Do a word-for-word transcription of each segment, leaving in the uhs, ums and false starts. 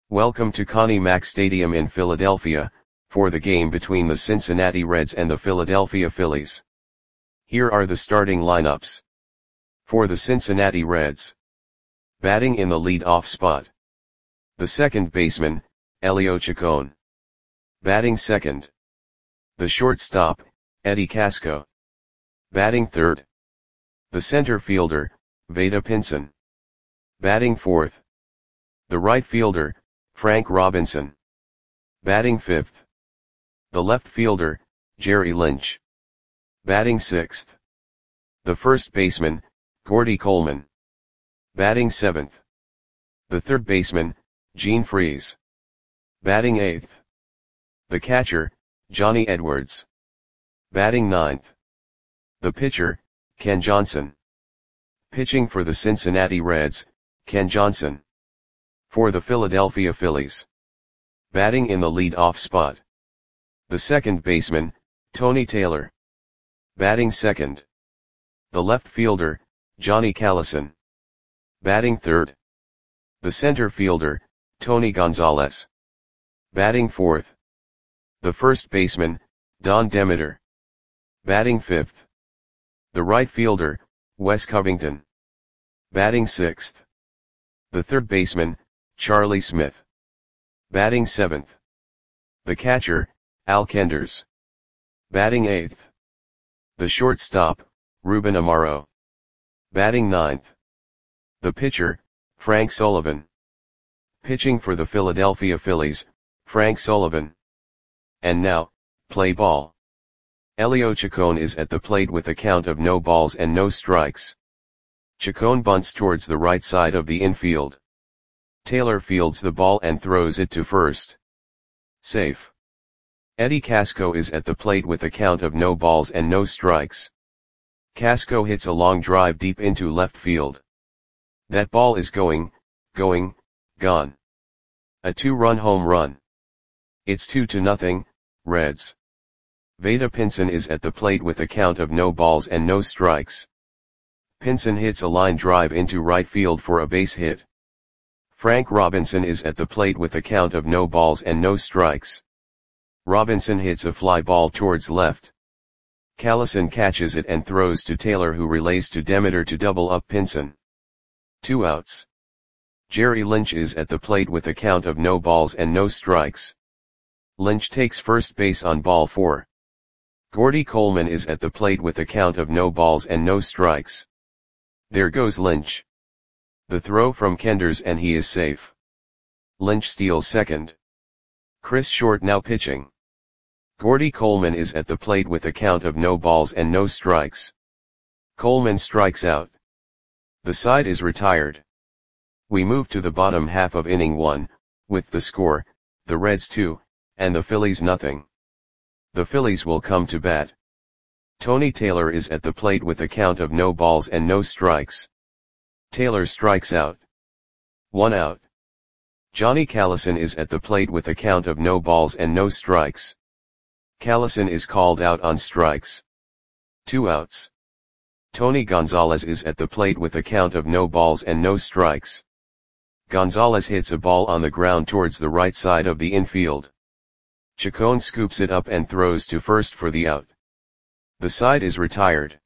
Welcome to Connie Mack Stadium in Philadelphia, for the game between the Cincinnati Reds and the Philadelphia Phillies. Here are the starting lineups. For the Cincinnati Reds. Batting in the lead-off spot. The second baseman, Elio Chacon. Batting second. The shortstop, Eddie Casco. Batting third. The center fielder, Vada Pinson. Batting fourth. The right fielder, Frank Robinson. Batting fifth. The left fielder, Jerry Lynch. Batting sixth. The first baseman, Gordy Coleman. Batting seventh. The third baseman, Gene Freese. Batting eighth. The catcher, Johnny Edwards. Batting ninth. The pitcher, Ken Johnson. Pitching for the Cincinnati Reds, Ken Johnson. For the Philadelphia Phillies. Batting in the lead-off spot. The second baseman, Tony Taylor. Batting second. The left fielder, Johnny Callison. Batting third. The center fielder, Tony Gonzalez. Batting fourth. The first baseman, Don Demeter. Batting fifth. The right fielder, Wes Covington. Batting sixth. The third baseman, Charlie Smith. Batting seventh. The catcher, Al Kenders. Batting eighth. The shortstop, Ruben Amaro. Batting ninth. The pitcher, Frank Sullivan. Pitching for the Philadelphia Phillies, Frank Sullivan. And now, play ball. Elio Chacon is at the plate with a count of no balls and no strikes. Chacon bunts towards the right side of the infield. Taylor fields the ball and throws it to first. Safe. Eddie Casco is at the plate with a count of no balls and no strikes. Casco hits a long drive deep into left field. That ball is going, going, gone. A two-run home run. It's two to nothing, Reds. Vada Pinson is at the plate with a count of no balls and no strikes. Pinson hits a line drive into right field for a base hit. Frank Robinson is at the plate with a count of no balls and no strikes. Robinson hits a fly ball towards left. Callison catches it and throws to Taylor, who relays to Demeter to double up Pinson. Two outs. Jerry Lynch is at the plate with a count of no balls and no strikes. Lynch takes first base on ball four. Gordy Coleman is at the plate with a count of no balls and no strikes. There goes Lynch. The throw from Kenders and he is safe. Lynch steals second. Chris Short now pitching. Gordy Coleman is at the plate with a count of no balls and no strikes. Coleman strikes out. The side is retired. We move to the bottom half of inning one, with the score, the Reds two, and the Phillies nothing. The Phillies will come to bat. Tony Taylor is at the plate with a count of no balls and no strikes. Taylor strikes out. One out. Johnny Callison is at the plate with a count of no balls and no strikes. Callison is called out on strikes. Two outs. Tony Gonzalez is at the plate with a count of no balls and no strikes. Gonzalez hits a ball on the ground towards the right side of the infield. Chacon scoops it up and throws to first for the out. The side is retired.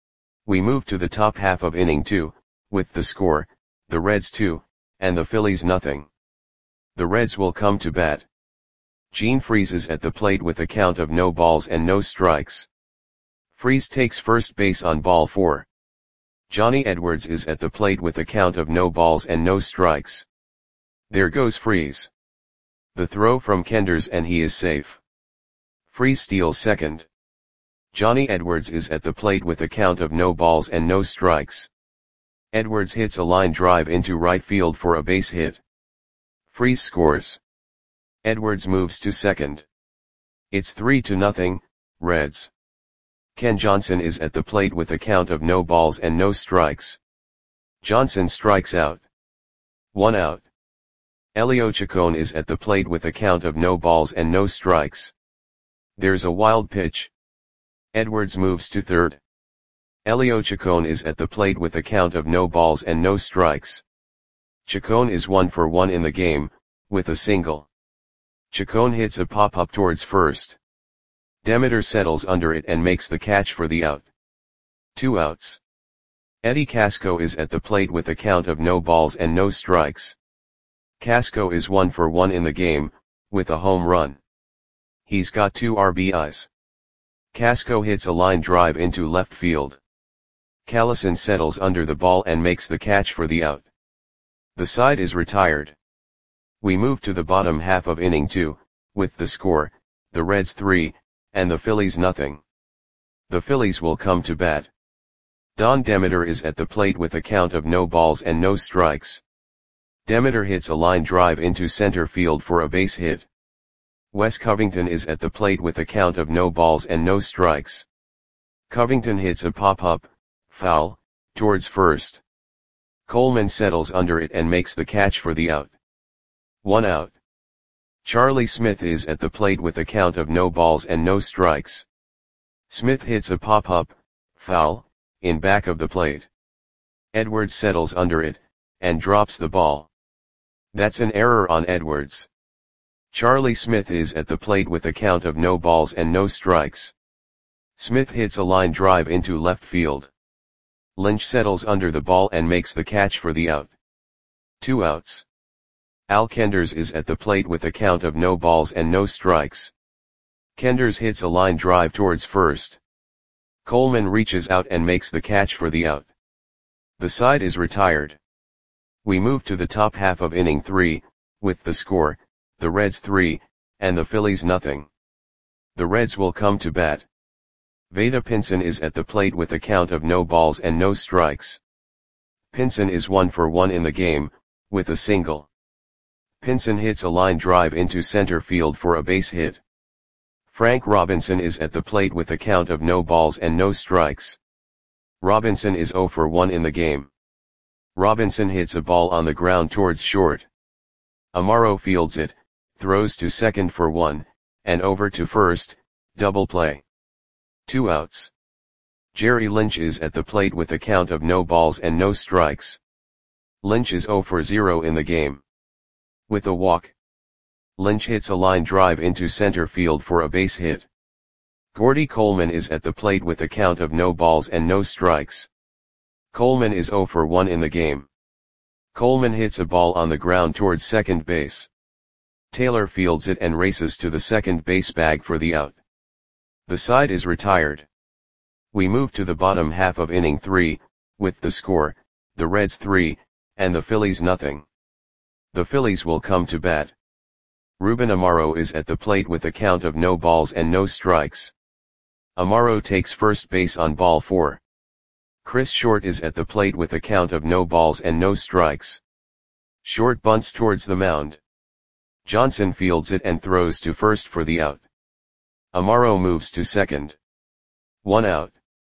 We move to the top half of inning two, with the score, the Reds two, and the Phillies nothing. The Reds will come to bat. Gene Freese is at the plate with a count of no balls and no strikes. Freese takes first base on ball four. Johnny Edwards is at the plate with a count of no balls and no strikes. There goes Freese. The throw from Kenders and he is safe. Freese steals second. Johnny Edwards is at the plate with a count of no balls and no strikes. Edwards hits a line drive into right field for a base hit. Freese scores. Edwards moves to second. It's three to nothing, Reds. Ken Johnson is at the plate with a count of no balls and no strikes. Johnson strikes out. One out. Elio Chacon is at the plate with a count of no balls and no strikes. There's a wild pitch. Edwards moves to third. Elio Chacon is at the plate with a count of no balls and no strikes. Chacon is one for one in the game, with a single. Chacon hits a pop-up towards first. Demeter settles under it and makes the catch for the out. Two outs. Eddie Casco is at the plate with a count of no balls and no strikes. Casco is one for one in the game, with a home run. He's got two R B Is. Casco hits a line drive into left field. Callison settles under the ball and makes the catch for the out. The side is retired. We move to the bottom half of inning two, with the score, the Reds three, and the Phillies nothing. The Phillies will come to bat. Don Demeter is at the plate with a count of no balls and no strikes. Demeter hits a line drive into center field for a base hit. Wes Covington is at the plate with a count of no balls and no strikes. Covington hits a pop-up, foul, towards first. Coleman settles under it and makes the catch for the out. One out. Charlie Smith is at the plate with a count of no balls and no strikes. Smith hits a pop-up, foul, in back of the plate. Edwards settles under it, and drops the ball. That's an error on Edwards. Charlie Smith is at the plate with a count of no balls and no strikes. Smith hits a line drive into left field. Lynch settles under the ball and makes the catch for the out. Two outs. Al Kenders is at the plate with a count of no balls and no strikes. Kenders hits a line drive towards first. Coleman reaches out and makes the catch for the out. The side is retired. We move to the top half of inning three, with the score, the Reds three, and the Phillies nothing. The Reds will come to bat. Vada Pinson is at the plate with a count of no balls and no strikes. Pinson is one for one in the game, with a single. Pinson hits a line drive into center field for a base hit. Frank Robinson is at the plate with a count of no balls and no strikes. Robinson is zero for one in the game. Robinson hits a ball on the ground towards short. Amaro fields it, throws to second for one, and over to first, double play. Two outs. Jerry Lynch is at the plate with a count of no balls and no strikes. Lynch is zero for zero in the game. With a walk. Lynch hits a line drive into center field for a base hit. Gordy Coleman is at the plate with a count of no balls and no strikes. Coleman is zero for one in the game. Coleman hits a ball on the ground towards second base. Taylor fields it and races to the second base bag for the out. The side is retired. We move to the bottom half of inning three, with the score, the Reds three, and the Phillies nothing. The Phillies will come to bat. Ruben Amaro is at the plate with a count of no balls and no strikes. Amaro takes first base on ball four. Chris Short is at the plate with a count of no balls and no strikes. Short bunts towards the mound. Johnson fields it and throws to first for the out. Amaro moves to second. One out.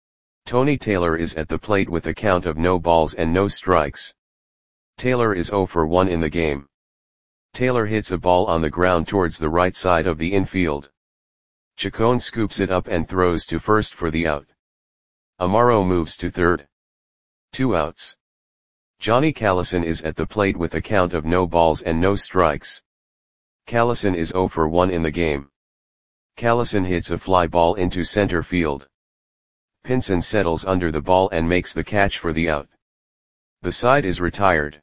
Tony Taylor is at the plate with a count of no balls and no strikes. Taylor is zero for one in the game. Taylor hits a ball on the ground towards the right side of the infield. Chacon scoops it up and throws to first for the out. Amaro moves to third. Two outs. Johnny Callison is at the plate with a count of no balls and no strikes. Callison is zero for one in the game. Callison hits a fly ball into center field. Pinson settles under the ball and makes the catch for the out. The side is retired.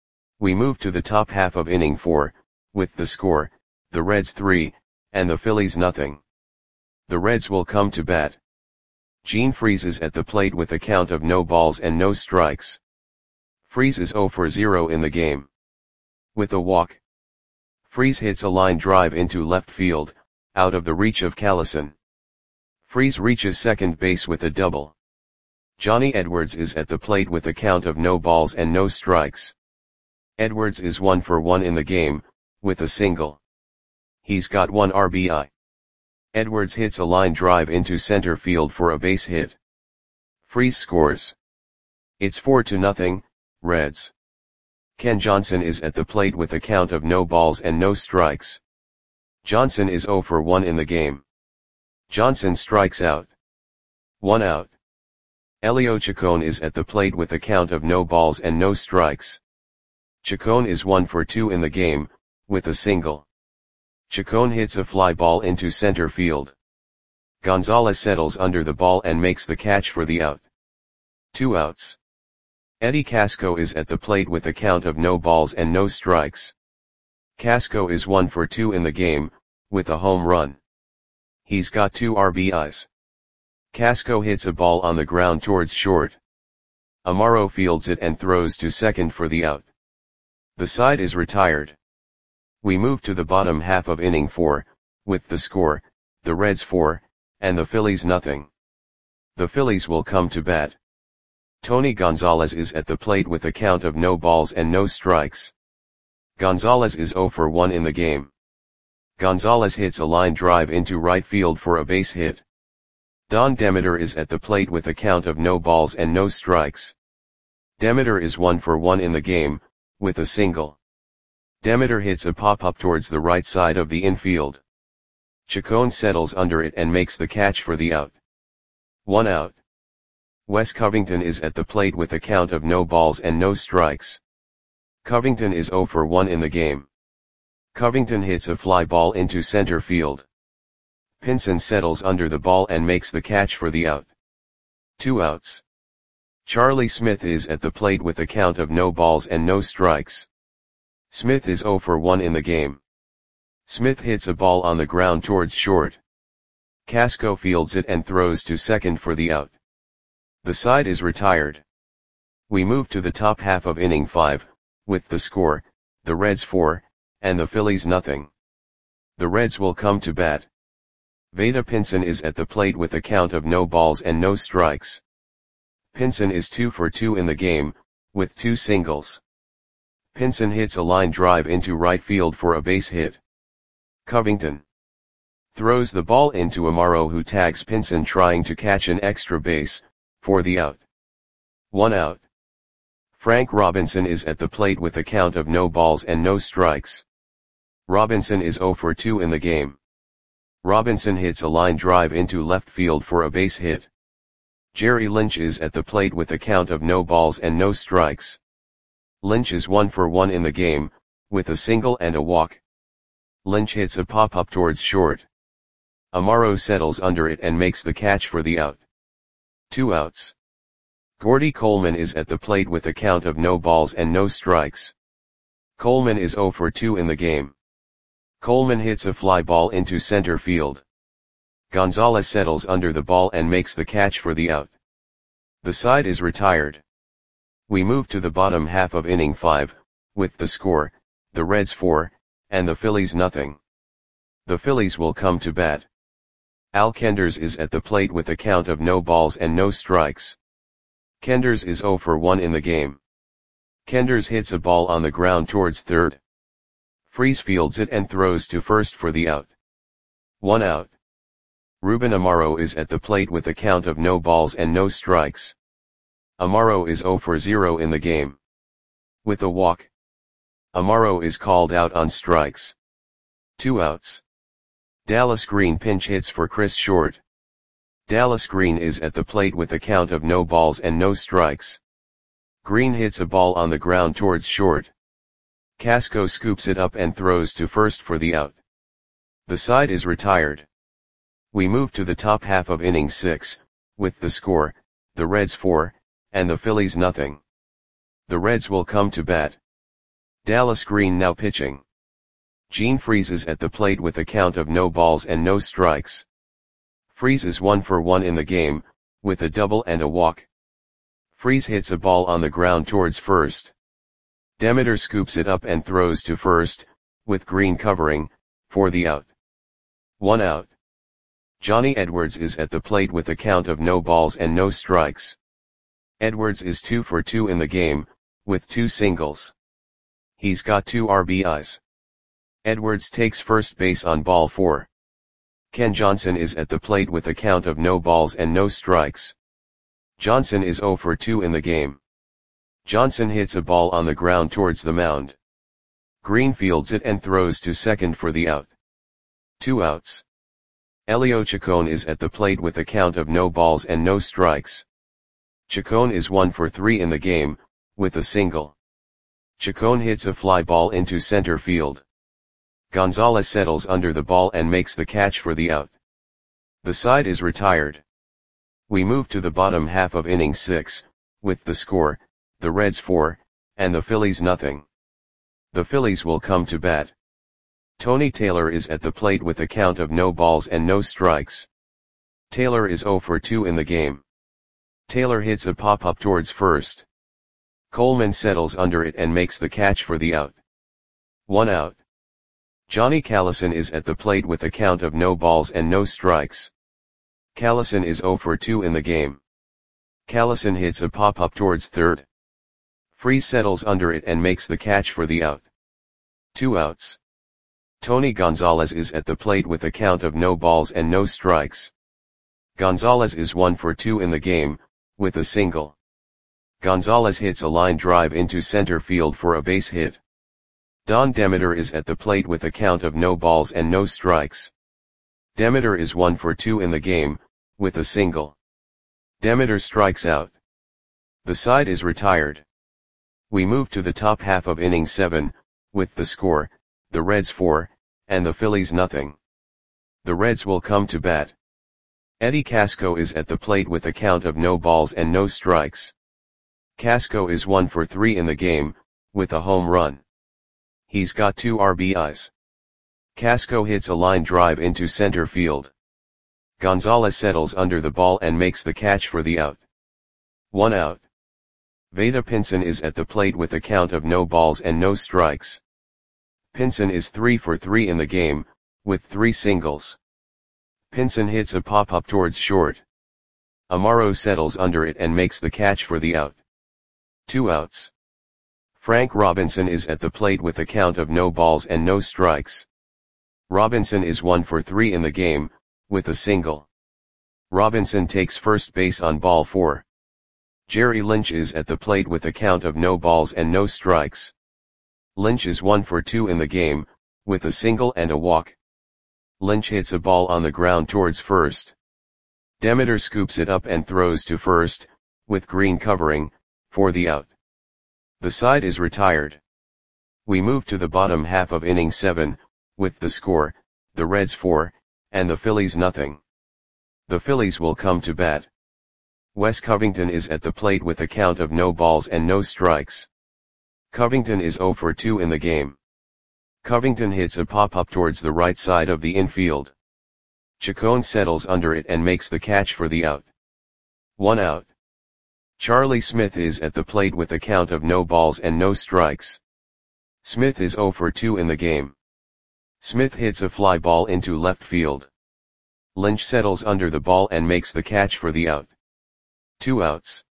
We move to the top half of inning four, with the score, the Reds three, and the Phillies nothing. The Reds will come to bat. Gene Freese is at the plate with a count of no balls and no strikes. Freese is zero for zero in the game. With a walk. Freese hits a line drive into left field, out of the reach of Callison. Freese reaches second base with a double. Johnny Edwards is at the plate with a count of no balls and no strikes. Edwards is one for one in the game, with a single. He's got one R B I. Edwards hits a line drive into center field for a base hit. Freese scores. It's four to nothing, Reds. Ken Johnson is at the plate with a count of no balls and no strikes. Johnson is zero for one in the game. Johnson strikes out. One out. Elio Chacon is at the plate with a count of no balls and no strikes. Chacon is one for two in the game, with a single. Chacon hits a fly ball into center field. Gonzalez settles under the ball and makes the catch for the out. Two outs. Eddie Casco is at the plate with a count of no balls and no strikes. Casco is one for two in the game, with a home run. He's got two R B Is. Casco hits a ball on the ground towards short. Amaro fields it and throws to second for the out. The side is retired. We move to the bottom half of inning four, with the score, the Reds four, and the Phillies nothing. The Phillies will come to bat. Tony Gonzalez is at the plate with a count of no balls and no strikes. Gonzalez is zero for one in the game. Gonzalez hits a line drive into right field for a base hit. Don Demeter is at the plate with a count of no balls and no strikes. Demeter is one for one in the game, with a single. Demeter hits a pop-up towards the right side of the infield. Chacon settles under it and makes the catch for the out. One out. Wes Covington is at the plate with a count of no balls and no strikes. Covington is zero for one in the game. Covington hits a fly ball into center field. Pinson settles under the ball and makes the catch for the out. Two outs. Charlie Smith is at the plate with a count of no balls and no strikes. Smith is zero for one in the game. Smith hits a ball on the ground towards short. Casco fields it and throws to second for the out. The side is retired. We move to the top half of inning five, with the score, the Reds four, and the Phillies nothing. The Reds will come to bat. Vada Pinson is at the plate with a count of no balls and no strikes. Pinson is two for two in the game, with two singles. Pinson hits a line drive into right field for a base hit. Covington throws the ball into Amaro, who tags Pinson trying to catch an extra base, for the out. One out. Frank Robinson is at the plate with a count of no balls and no strikes. Robinson is zero for two in the game. Robinson hits a line drive into left field for a base hit. Jerry Lynch is at the plate with a count of no balls and no strikes. Lynch is one for one in the game, with a single and a walk. Lynch hits a pop-up towards short. Amaro settles under it and makes the catch for the out. Two outs. Gordy Coleman is at the plate with a count of no balls and no strikes. Coleman is zero for two in the game. Coleman hits a fly ball into center field. Gonzalez settles under the ball and makes the catch for the out. The side is retired. We move to the bottom half of inning five, with the score, the Reds four, and the Phillies nothing. The Phillies will come to bat. Al Kenders is at the plate with a count of no balls and no strikes. Kenders is zero for one in the game. Kenders hits a ball on the ground towards third. Freese fields it and throws to first for the out. One out. Ruben Amaro is at the plate with a count of no balls and no strikes. Amaro is zero for zero in the game. With a walk. Amaro is called out on strikes. Two outs. Dallas Green pinch hits for Chris Short. Dallas Green is at the plate with a count of no balls and no strikes. Green hits a ball on the ground towards short. Casco scoops it up and throws to first for the out. The side is retired. We move to the top half of inning six, with the score, the Reds four, and the Phillies nothing. The Reds will come to bat. Dallas Green now pitching. Gene Freese is at the plate with a count of no balls and no strikes. Freese is one for one in the game, with a double and a walk. Freese hits a ball on the ground towards first. Demeter scoops it up and throws to first, with Green covering, for the out. One out. Johnny Edwards is at the plate with a count of no balls and no strikes. Edwards is two for two in the game, with two singles. He's got two R B Is. Edwards takes first base on ball four. Ken Johnson is at the plate with a count of no balls and no strikes. Johnson is zero for two in the game. Johnson hits a ball on the ground towards the mound. Green fields it and throws to second for the out. Two outs. Elio Chacon is at the plate with a count of no balls and no strikes. Chacon is one for three in the game, with a single. Chacon hits a fly ball into center field. Gonzalez settles under the ball and makes the catch for the out. The side is retired. We move to the bottom half of inning six, with the score, the Reds four, and the Phillies nothing. The Phillies will come to bat. Tony Taylor is at the plate with a count of no balls and no strikes. Taylor is oh for two in the game. Taylor hits a pop-up towards first. Coleman settles under it and makes the catch for the out. One out. Johnny Callison is at the plate with a count of no balls and no strikes. Callison is oh for two in the game. Callison hits a pop-up towards third. Freese settles under it and makes the catch for the out. Two outs. Tony Gonzalez is at the plate with a count of no balls and no strikes. Gonzalez is one for two in the game, with a single. Gonzalez hits a line drive into center field for a base hit. Don Demeter is at the plate with a count of no balls and no strikes. Demeter is one for two in the game, with a single. Demeter strikes out. The side is retired. We move to the top half of inning seven, with the score, the Reds four, and the Phillies nothing. The Reds will come to bat. Eddie Casco is at the plate with a count of no balls and no strikes. Casco is one for three in the game, with a home run. He's got two R B Is. Casco hits a line drive into center field. Gonzalez settles under the ball and makes the catch for the out. One out. Vada Pinson is at the plate with a count of no balls and no strikes. Pinson is three for three in the game, with three singles. Pinson hits a pop-up towards short. Amaro settles under it and makes the catch for the out. Two outs. Frank Robinson is at the plate with a count of no balls and no strikes. Robinson is one for three in the game, with a single. Robinson takes first base on ball four. Jerry Lynch is at the plate with a count of no balls and no strikes. Lynch is one for two in the game, with a single and a walk. Lynch hits a ball on the ground towards first. Demeter scoops it up and throws to first, with Green covering, for the out. The side is retired. We move to the bottom half of inning seven, with the score, the Reds four, and the Phillies nothing. The Phillies will come to bat. Wes Covington is at the plate with a count of no balls and no strikes. Covington is oh for two in the game. Covington hits a pop-up towards the right side of the infield. Chacon settles under it and makes the catch for the out. One out. Charlie Smith is at the plate with a count of no balls and no strikes. Smith is oh for two in the game. Smith hits a fly ball into left field. Lynch settles under the ball and makes the catch for the out. Two outs.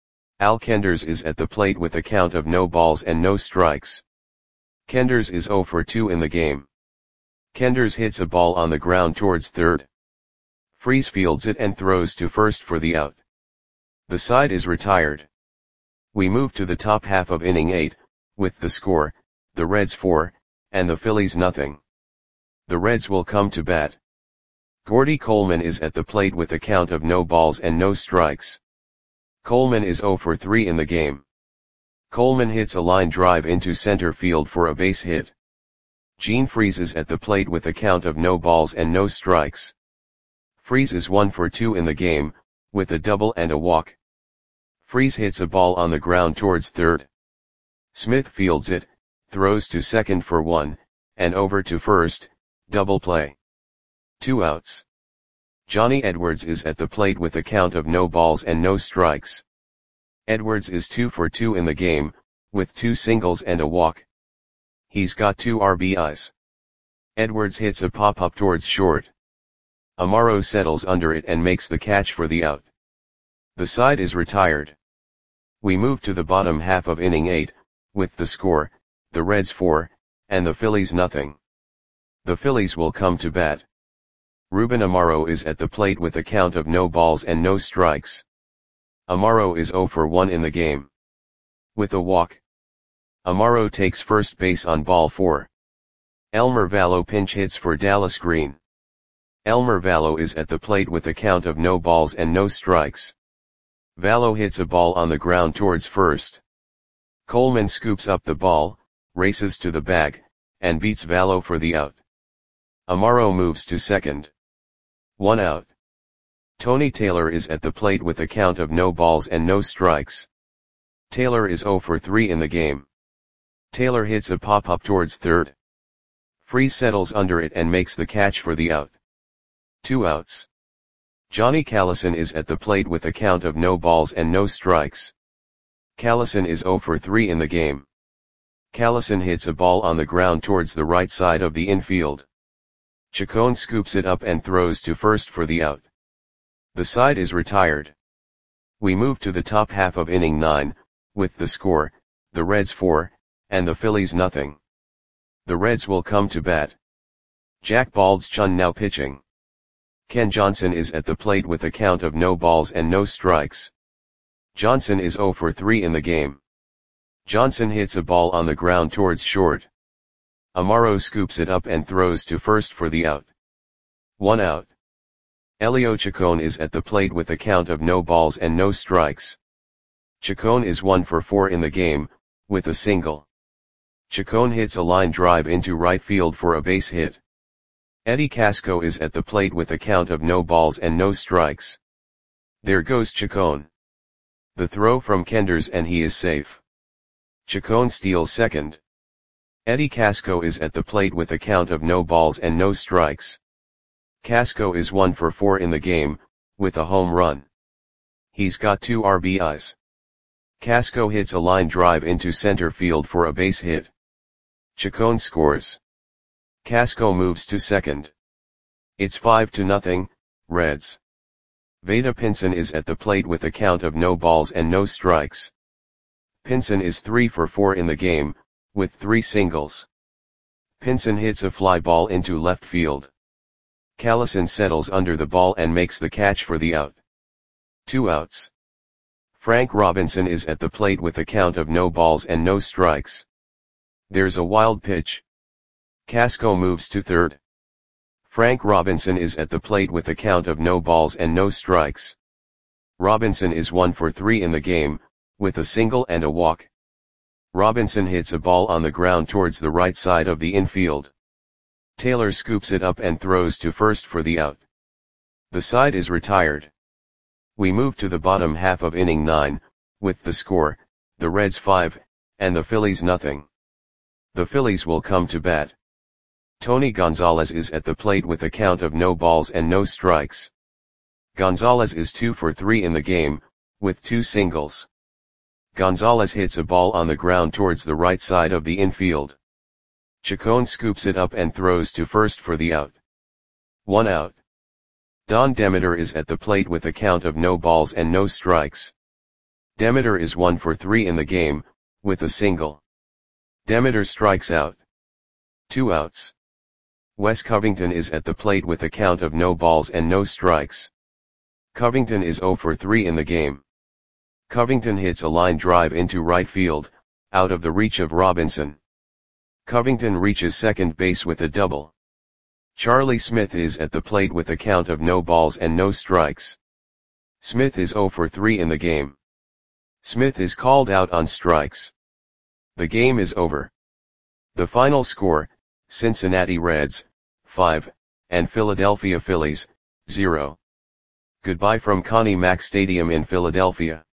Al Kenders is at the plate with a count of no balls and no strikes. Kenders is oh for two in the game. Kenders hits a ball on the ground towards third. Freese fields it and throws to first for the out. The side is retired. We move to the top half of inning eight, with the score, the Reds four, and the Phillies nothing. The Reds will come to bat. Gordy Coleman is at the plate with a count of no balls and no strikes. Coleman is oh for three in the game. Coleman hits a line drive into center field for a base hit. Gene Freese is at the plate with a count of no balls and no strikes. Freese is one for two in the game, with a double and a walk. Freese hits a ball on the ground towards third. Smith fields it, throws to second for one, and over to first, double play. Two outs. Johnny Edwards is at the plate with a count of no balls and no strikes. Edwards is two for two in the game, with two singles and a walk. He's got two R B Is. Edwards hits a pop-up towards short. Amaro settles under it and makes the catch for the out. The side is retired. We move to the bottom half of inning eight, with the score, the Reds four, and the Phillies nothing. The Phillies will come to bat. Ruben Amaro is at the plate with a count of no balls and no strikes. Amaro is oh for one in the game. With a walk. Amaro takes first base on ball four. Elmer Vallo pinch hits for Dallas Green. Elmer Vallo is at the plate with a count of no balls and no strikes. Vallo hits a ball on the ground towards first. Coleman scoops up the ball, races to the bag, and beats Valo for the out. Amaro moves to second. One out. Tony Taylor is at the plate with a count of no balls and no strikes. Taylor is zero for three in the game. Taylor hits a pop-up towards third. Freese settles under it and makes the catch for the out. Two outs. Johnny Callison is at the plate with a count of no balls and no strikes. Callison is zero for three in the game. Callison hits a ball on the ground towards the right side of the infield. Chacon scoops it up and throws to first for the out. The side is retired. We move to the top half of inning nine, with the score, the Reds four, and the Phillies nothing. The Reds will come to bat. Jack Baldschun now pitching. Ken Johnson is at the plate with a count of no balls and no strikes. Johnson is zero for three in the game. Johnson hits a ball on the ground towards short. Amaro scoops it up and throws to first for the out. One out. Elio Chacon is at the plate with a count of no balls and no strikes. Chacon is one for four in the game, with a single. Chacon hits a line drive into right field for a base hit. Eddie Casco is at the plate with a count of no balls and no strikes. There goes Chacon. The throw from Kenders and he is safe. Chacon steals second. Eddie Casco is at the plate with a count of no balls and no strikes. Casco is one for four in the game, with a home run. He's got two R B Is. Casco hits a line drive into center field for a base hit. Chacon scores. Casco moves to second. It's five to nothing, Reds. Vada Pinson is at the plate with a count of no balls and no strikes. Pinson is three for four in the game, with three singles. Pinson hits a fly ball into left field. Callison settles under the ball and makes the catch for the out. Two outs. Frank Robinson is at the plate with a count of no balls and no strikes. There's a wild pitch. Casco moves to third. Frank Robinson is at the plate with a count of no balls and no strikes. Robinson is one for three in the game, with a single and a walk. Robinson hits a ball on the ground towards the right side of the infield. Taylor scoops it up and throws to first for the out. The side is retired. We move to the bottom half of inning nine, with the score, the Reds five, and the Phillies nothing. The Phillies will come to bat. Tony Gonzalez is at the plate with a count of no balls and no strikes. Gonzalez is two for three in the game, with two singles. Gonzalez hits a ball on the ground towards the right side of the infield. Chacon scoops it up and throws to first for the out. One out. Don Demeter is at the plate with a count of no balls and no strikes. Demeter is one for three in the game, with a single. Demeter strikes out. Two outs. Wes Covington is at the plate with a count of no balls and no strikes. Covington is zero for three in the game. Covington hits a line drive into right field, out of the reach of Robinson. Covington reaches second base with a double. Charlie Smith is at the plate with a count of no balls and no strikes. Smith is zero for three in the game. Smith is called out on strikes. The game is over. The final score, Cincinnati Reds, five, and Philadelphia Phillies, zero. Goodbye from Connie Mack Stadium in Philadelphia.